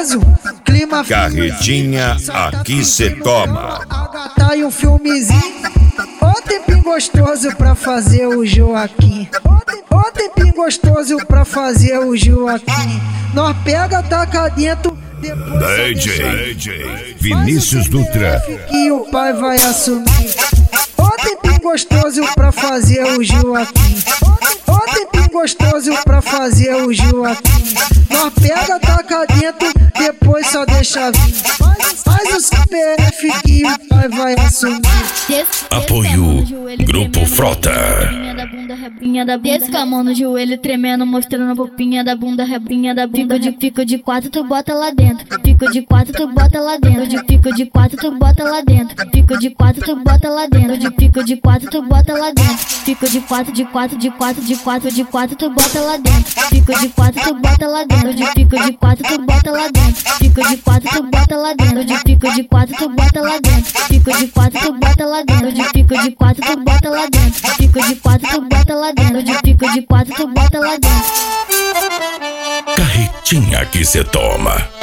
gostoso, clima Carretinha aqui cê toma. Tá e um filmezinho. Ô tempinho gostoso pra fazer o Joaquim. Ô tempinho gostoso pra fazer o Joaquim. Nós pega, taca dentro. DJ Vinícius Dutra. Que o pai vai assumir. Ô tempinho gostoso pra fazer o Joaquim. Ô tempinho gostoso pra fazer o Joaquim. Nós pega, taca dentro, depois só deixa vir. Faz o CPF que o pai vai assumir. Apoio Grupo Frota. Desce com a mão no joelho tremendo, mostrando a popinha da bunda, rebinha da bunda. Fico de quatro, tu bota lá dentro. Fico de quatro, tu bota lá dentro. Fico de quatro, tu bota lá dentro. Fico de quatro, tu bota lá dentro. Fico de quatro, tu bota lá dentro. Fico de quatro, de quatro, de quatro, de quatro, de quatro, tu bota lá dentro. Fico de quatro, tu bota lá dentro. Fico de quatro, tu bota lá dentro. Fico de quatro, tu bota lá dentro. Fico de quatro, tu bota lá dentro. Fico de quatro, tu bota lá dentro. Fico de quatro, tu bota lá dentro. Fico de quatro, tu bota lá dentro. Fico de quatro, tu bota lá dentro. Carretinha que cê toma.